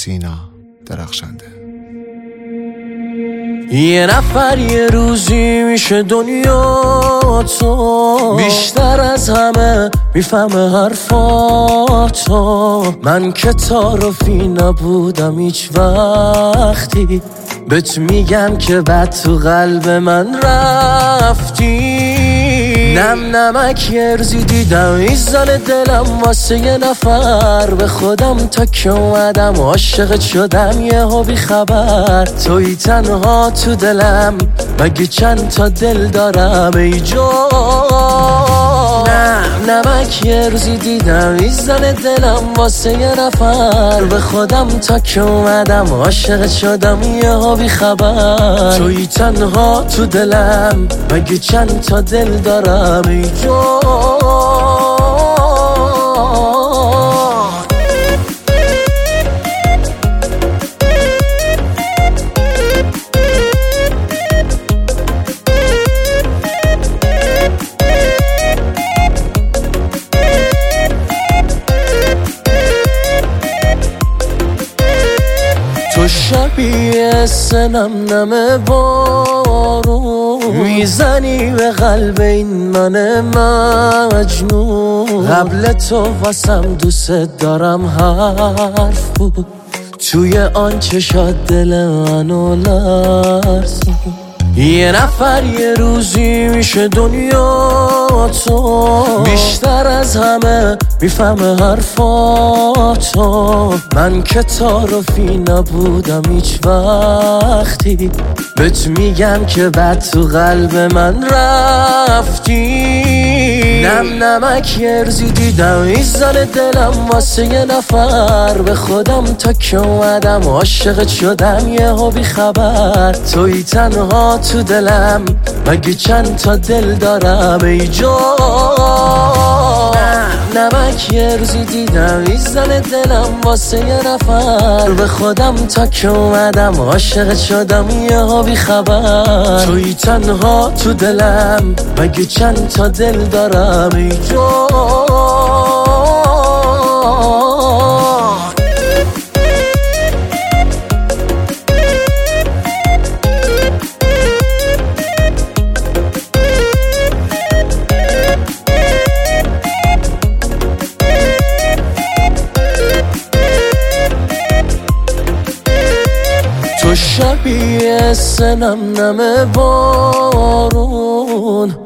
سینا درخشنده. یه نفر یه روزی میشه دنیا تو، بیشتر از همه میفهمه حرفاتو. من که تعارفی نبودم هیچ وقتی، بهت میگم که بعد تو قلب من رفتی. نم نمک ارزی دیدم ایزان دلم واسه یه نفر، به خودم تا که اومدم عاشقت شدم یهو بی خبر. توی تنها تو دلم، مگه چند تا دل دارم ای جان. نم نمک ارزی دیدم ایزان دلم واسه یه نفر، به خودم تا که اومدم عاشقت شدم یهو بی خبر. توی تنها تو دلم، مگه چند تا دل دارم ای جان. تو شبیه سنم نم بارون، میزنی به قلب این من مجنون. قبل تو واسم دوست دارم حرف بود، توی آن چشات دل منو لرزون. یه نفر یه روزی میشه دنیا تو، بیشتر از همه میفهمه حرفاتو. من که تعارفی نبودم هیچ وقتی، بهت میگم که بعد تو قلب من رفتی. نم نمک ارزی دیدم ایزان دلم واسه یه نفر، به خودم تا که اومدم عاشقت شدم یهو بی خبر. توی تنها تو دلم، مگه چند تا دل دارم ای جان. نمک ارزی دیدم ایزان دلم واسه یه نفر، به خودم تا که اومدم عاشقت شدم یهو بی خبر. توی تنها تو دلم، مگه چند تا دل دارم ای جان. تو شبیه سنم نم بارون،